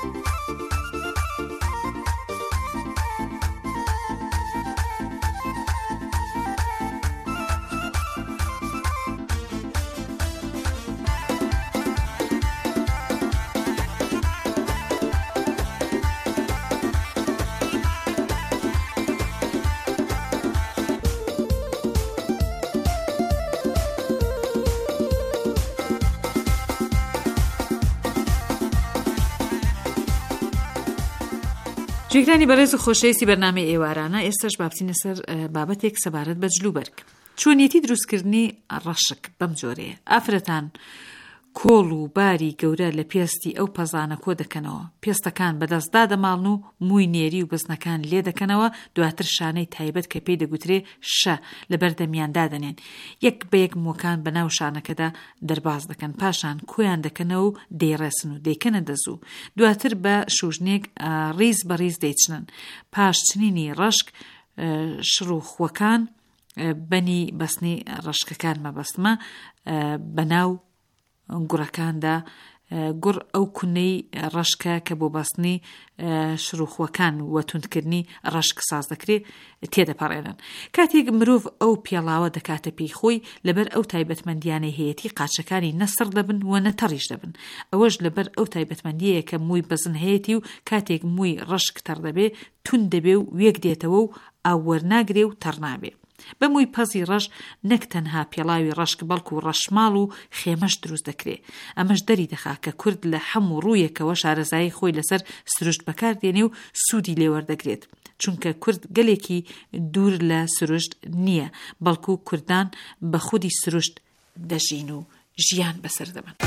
جێگرانی بەڕێز و خۆشەویستی بەرنامەی ئێوارانە ئێستاش بابچینە سەر بابەتێک سەبارەت بە جلوبەرگ. چۆنیەتی دروستکردنی ڕەشک بەم جۆرەیە. ئافرەتان کۆڵ و باری گەورە لە پێستی ئەو پەزانە کۆ دەکەنەوە، پێستەکان بەدەستدا دەماڵن و مووی نێری و بزنەکان لێ دەکەنەوە، دواتر شانەی تایبەت کە پێی دەگوترێ شە لە بەردەمیاندا دەنێن، یەک بە یەک مۆکان بەناو شانەکەدا دەرباز دەکەن، پاشان کۆیان دەکەنەوە و دەیڕێسن و دەیکەنە دەزوو، دواتر بە شوژنێک ڕیز بە ڕیز دەیچنن. پاش چنینی ڕەشک شڕوخوەکان بەنی بەستنی ڕەشکەکان مەبەستمە بەناو گوڕەکاندا، گوڕ ئەو کونەی ڕەشکە کە بۆ بەستنی شروخوەکان و توندکردنی ڕەشک ساز دەکرێت تێدەپەڕێنن. کاتێک مرۆڤ ئەو پێڵاوە دەکاتە پێی خۆی لەبەر ئەو تایبەتمەندیانەی هەیەتی قاچەکانی نەسڕ دەبن و نەتەڕیش دەبن. ئەوەش لەبەر ئەو تایبەتمەندیەیە کە مووی بەزن هەیەتی و کاتێک مووی ڕەشک تەڕ دەبێ تون دەبێ و وێک دێتەوە و ئاو وەرناگرێ و تەڕ نابێ. بەمووی پەزی ڕەش نەک تەنها پێڵاوی ڕەشک بەڵکو و ڕەشماڵ و خێمەش دروست دەکرێت. ئەمەش دەری دەخا کە کورد لە هەموو ڕوویەکەوە شارەزایی خۆی لەسەر سروشت بەکاردێنێ و سوودی لێوەردەگرێت، چونکە کورد گەلێکی دوور لە سروشت نییە، بەڵکو کوردان بە خودی سروشت دەژین و ژیان بەسەر دەبن.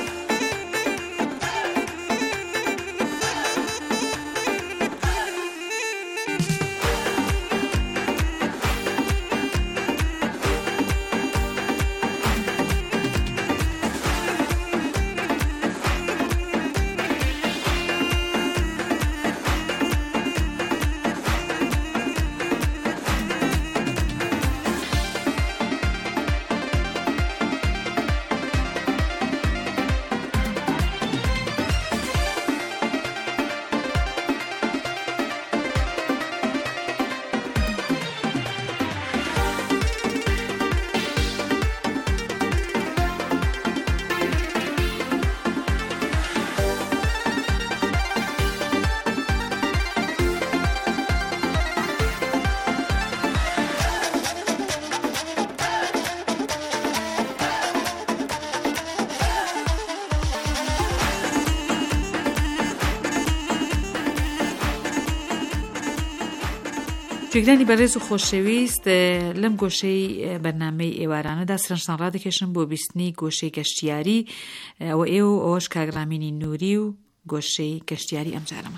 جێگرانی بەڕێز و خۆشەویست، لەم گۆشەی بەرنامەی ئێوارانەدا سرنجتان ڕادەکێشم بۆ بیستنی گۆشەی گەشتیاری، ئەوە ئێوە ئەوەش کاگرامینی نووری و گۆشەی گەشتیاری ئەم جارەمە.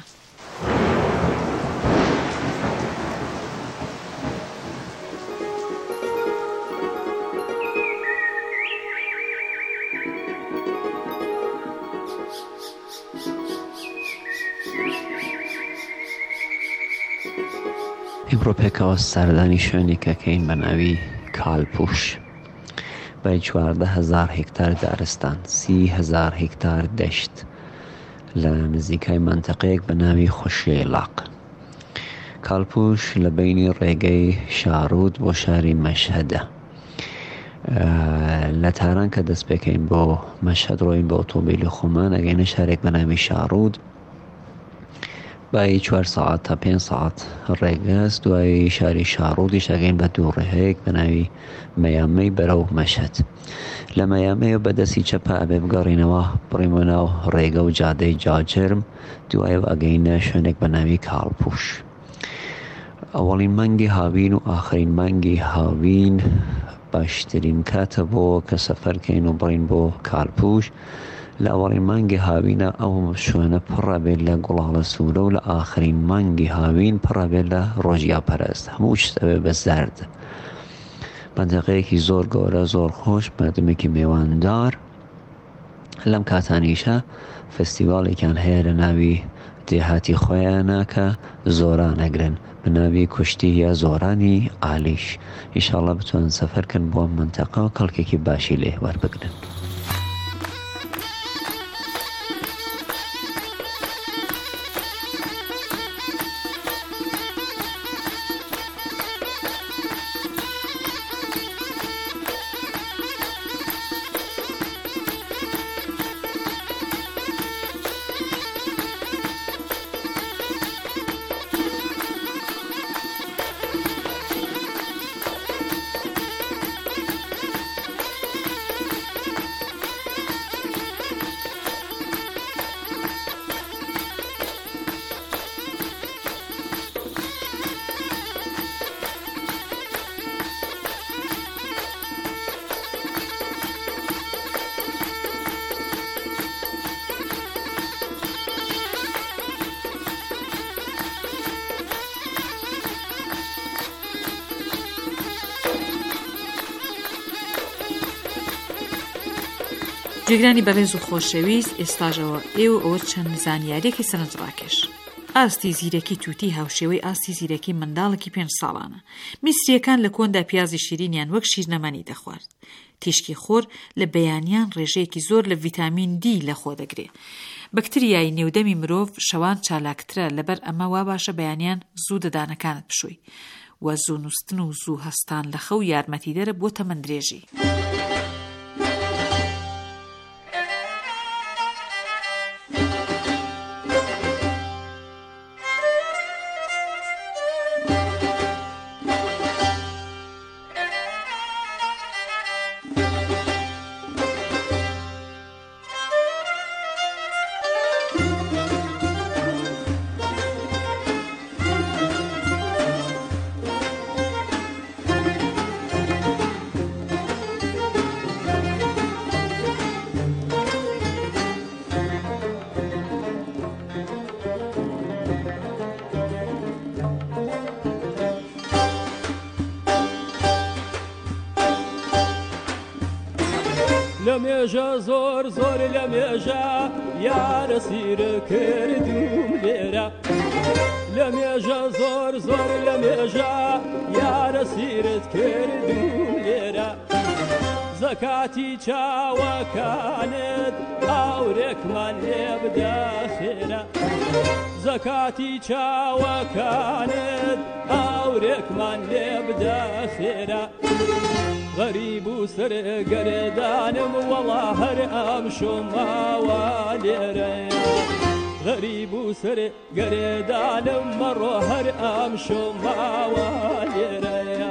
ئیمڕۆ پێکەوە سەردانی شوێنێکەکەین بە ناوی کالپوش، بەری چواردە هەزار هێکتار دارستان، سی هەزار هێکتار دەشت لە نزیکای مەنتەقەیەک بە ناوی خۆشیێلاق. کالپوش لە بینی ڕێگەی شارود بۆ شاری مەشهەدە. لە تاران کە دەست پێکەین بۆ مەشهەد ڕۆین بە ئۆتۆمبیلی خۆمان ئەگەینە شارێک بە ناوی شارود، بای چوار ساعت تا پێنج ساعت ڕێگەست. دوای شاری شارودیش ئەگەین بە دوو ڕێهەیەک بە ناوی مەیامەی بەرەو مەشهەد. لە مەیامەیە بەدەستی چەپە ئەبێ بگەڕینەوە بڕیمە ناو ڕێگە و جادەی جاجرم، دوای ئەگەینە شوێنێک بە ناوی کالپوش. ئەوەڵین مانگی هاوین و ئاخرین مانگی هاوین باشترین کاتە بۆ کە سەفەرکەین و بڕین بۆ کالپوش. لە ئەوەڵین مانگی هاوینە ئەو شوێنە پڕە بێت لە گوڵاڵە سوورە و لە ئاخرین مانگی هاوین پڕە بێت لە ڕۆژیا پەرست، هەموو شتەبێ بە زەرد. مەنتەقەیەکی زۆر گەورە، زۆر خۆش، مردمێکی میواندار. لەم کاتانیشە فستیڤاڵێکیان هەیە لە ناوی دێهاتی خۆیانە کە زۆران ئەگرن بناوی کوشتی یا زۆرانی ئالیش. ئیشاڵڵا بتوان سەفەرکن بۆ منتەقە و کەڵکێکی باشی لێ وەربگرن. جێگرانی بەڕێز و خۆشەویست، ئێستاژەوە ئێوە ئەوە چەند زانیاریەکی سەرنجڕاکێش. ئاستی زیرەکی تووتی هاوشێوەی ئاستی زیرەکی منداڵێکی پێنج ساڵانە. میسریەکان لە کۆندا پیازی شیرینیان وەک شیرنەمانی دەخوارد. تیشکی خۆر لە بەیانیان ڕێژەیەکی زۆر لە ڤیتامین دی لەخۆ دەگرێت. بەکتریای نێودەمی مرۆڤ شەوان چالاکترە، لەبەر ئەمە وا باشە بەیانیان زوو دەدانەکانت بشووی و زوو نووستن و زوو هەستان لە خەو یارمەتیدەرە بۆ تەمەندرێژی. لمێژە زۆر زۆر لەمێژە یارە سیرە کردوم لێرە، لەمێژە زۆر زۆر لەمێژە یارە سیرت کردوم لێرە. زەکاتی چاوەکانت ئاورێکمان لێ بدە خێرە، زەکاتی چاوەکانت ئاورێکمان لێ بدە خێرە. غەریب و سەرگەردانم وەڵا هەر ئەم شۆماوە لێرەیە، غەریب و سەرگەردانم مەڕۆ هەر ئەم شۆماوە لێرەیە.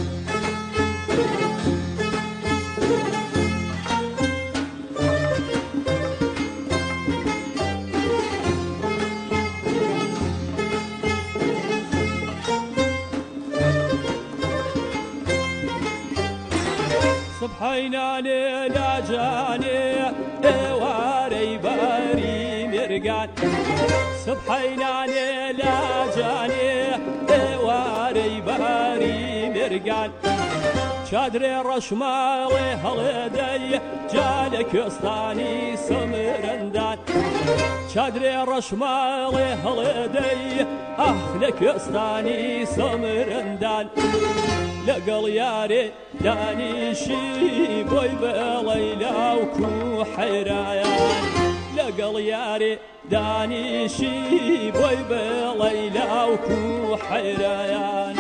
سبحەینانێ لاجانێ ئێوارەی بەری مێرگان، سبحەینانێ لاجانێ ئێوارەی بەری مێرگان. چادرێ ڕەشماڵێ هەڵێدەی جا لە کوێستانی سەمرەندان، چادرێ ڕەشماڵێ هەڵێدەی ئەح لە کوێستانی سەمرەندان. لەگەڵ یارێ دانیشی بۆی بەڵەی لاوکو حەیرایان، لەگەڵ یارێ دانیشی بۆی بەڵەی لاوکو حەیرایان.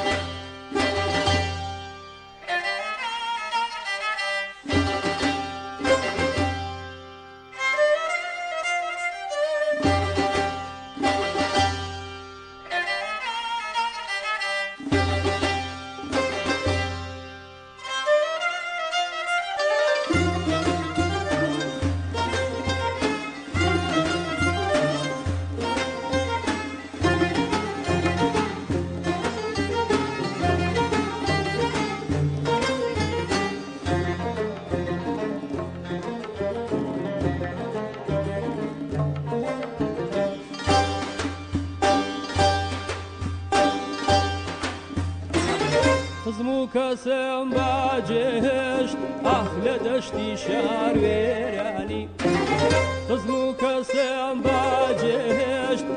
خزم و کەسم باجێهێشت ئاخ لە دەشتی شار وێرانی، خزم و کەسم باجێهێشت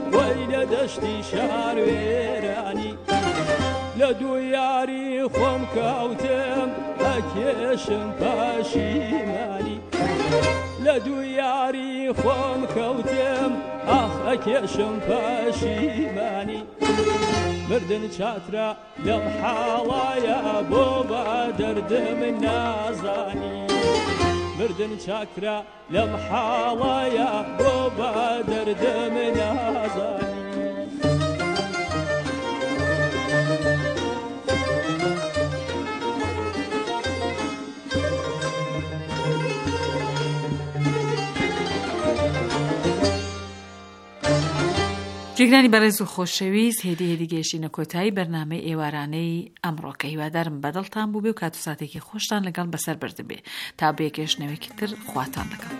دشتی شهر ویرانی لدو یاری خم کوتم اکیشم پشیمانی لدو یاری خم کوتم اخ اکیشم پشیمانی مردن چاترا لم حالایا بوبا دردم نازانی مردن چاکرا لم حالایا بوبا دردم نازانی جێگرانی بەڕێز و خۆشەویست هێدی هێدی گەیشتینە کۆتایی بەرنامەی ئێوارانەی ئەمڕۆکە هیوادارم بەدڵتان بوو بێ و کات و ساتێکی خۆشتان لەگەڵ بەسەر بردبێ تا بە یەکێشنەوەیەکی تر خواتان لەگەڵ.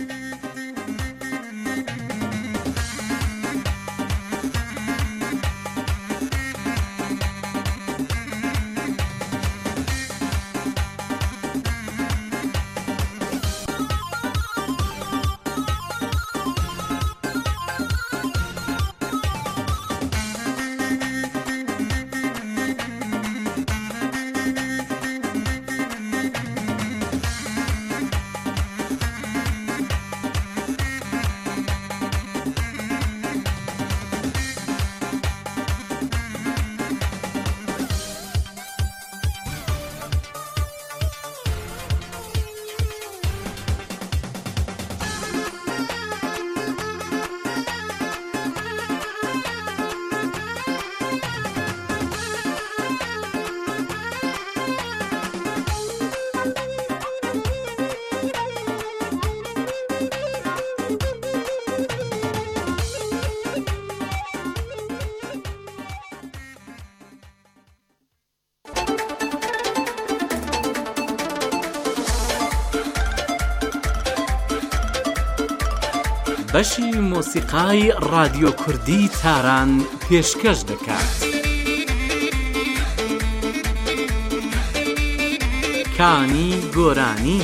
بەشی مۆسیقای رادیۆ کوردی تاران پێشکەش دەکات. کانی گۆرانی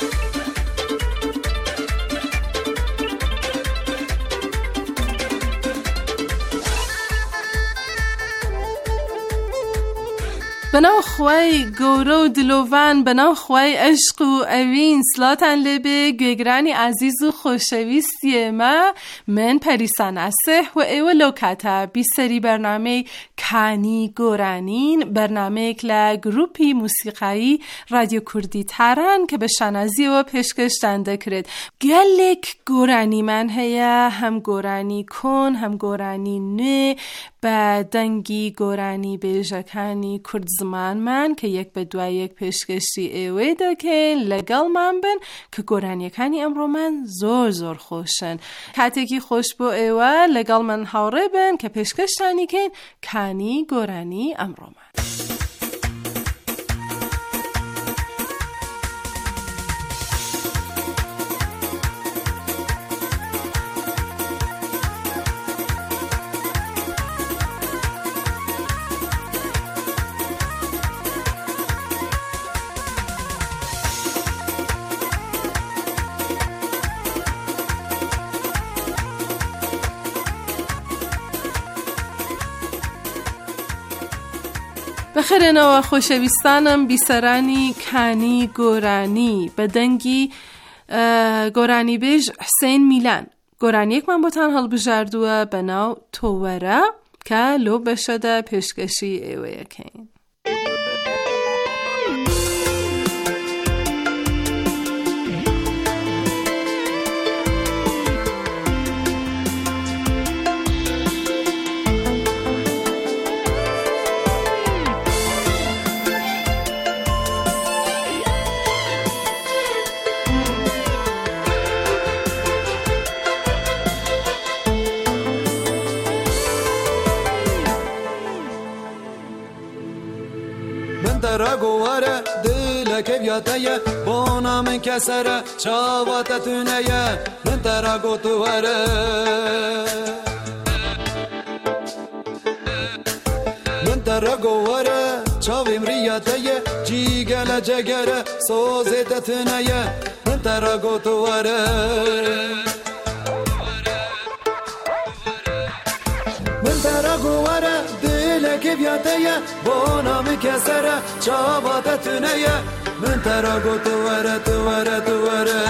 بەناو خوای گەورە و دلۆڤان بەناو خوای عشق و ئەوین سڵاتان لێبێ گوێگرانی عزیز و خۆشەویستی ئێمە من پەریسان ئاسێح و ئێوە لەو کاتە بیسەری بەرنامەی کانی گۆرانین بەرنامەیەک لە گروپی موسیقایی رادیۆ کوردی تاران کە بە شانازیەوە پێشکەشتان دەکرێت. گەلێک گۆرانیمان هەیە، هەم گۆرانی کۆن هەم گۆرانی نوێ بە دەنگی گۆرانی بێژەکانی کورد زمانمان کە یەک بە دوای یەک پێشکەشی ئێوەی دەکەین لەگەڵمان بن کە گۆرانیەکانی ئەمڕۆمان زۆر زۆر خۆشن. کاتێکی خۆش بۆ ئێوە لەگەڵمان هاوڕێ بن کە پێشکەشتانی کەین کانی گۆرانی ئەمڕۆمان. بەخێرێنەوە خۆشەویستانم بیسەرانی کانی گۆرانی بە دەنگی گۆرانی بێژ حسین میلان. گۆرانیەکمان بۆتان هەڵبژاردووە بە ناو تۆوەرە کە لۆ بەشەدا پێشکەشی ئێوەیەکەین. گواره دل که بیاتیه بانا من کسره چاوات تونیه من ترا گوتواره من ترا گواره چاویم ریاتیه جیگل جگره سوزت تونیه من ترا گوتواره گواره دل که بیاتیه با نام کسره چاواتتونیه من ترا گو تو وره تو وره تو وره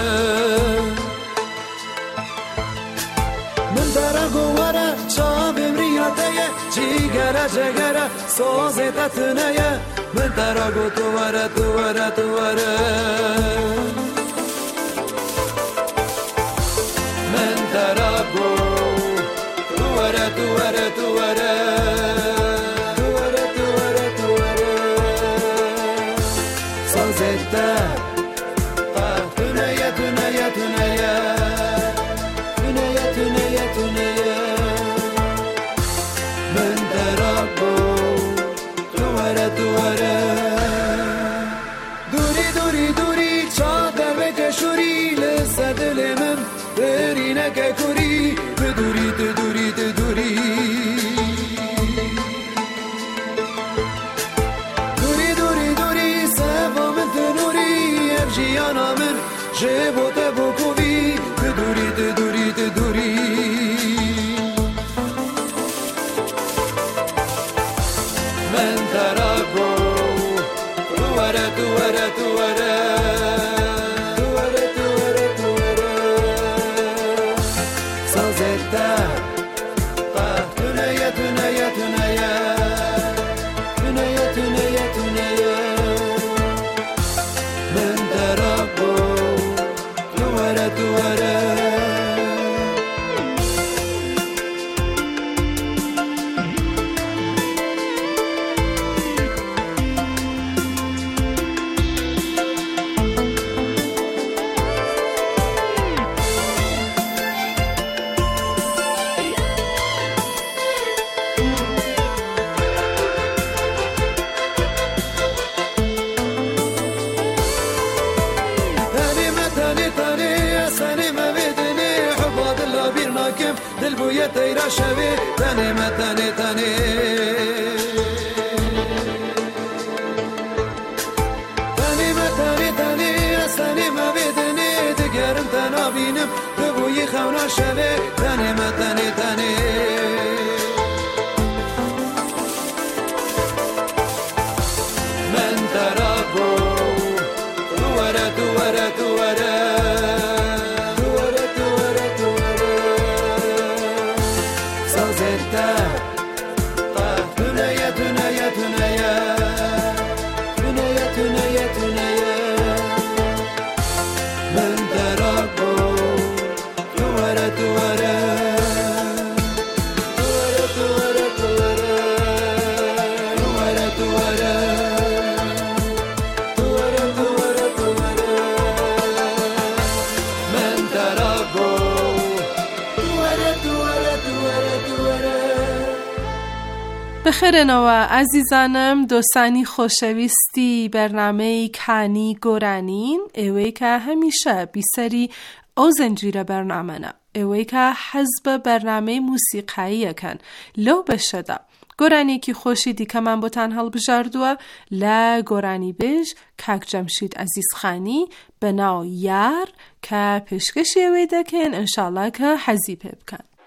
من ترا گواره چاویم ریاتیه جیگره جگره سازتتونیه من ترا گو تو وره تو وره تو وره من ترا گو تو وره تو وره تو وره کوری بدوری دوری دوری دوری دوری دوری سوا من تنوری افجیانا من جبوت بکوی بدوری دوری دوری من تراغو دواره دواره دواره دل بوی تیرا شوی تنه ما تنه تنه تنه ما تنه تنه اصنه ما بدنه دگرم تنا بینم دل بوی خونا شوی تنه ما تنه تنه من تراغو دواره دواره دواره بخیرنەوە ئازیزانم دۆستانی خۆشەویستی بەرنامەی کانی گۆرانین ئێوەی کە هەمیشە بیسەری ئەو زەنجیرە بەرنامەنە ئێوەی کە حەز بە بەرنامەی موسیقاییەکەن لەو بەشەدا گۆرانێکی خۆشی دیکەمان بۆتان هەڵبژاردووە لە گۆرانی بێژ کاک جەمشید عەزیزخانی بەناو یار کە پێشکەشی ئێوەی دەکەن ئینشاڵڵا کە حەزی پێ بکەن.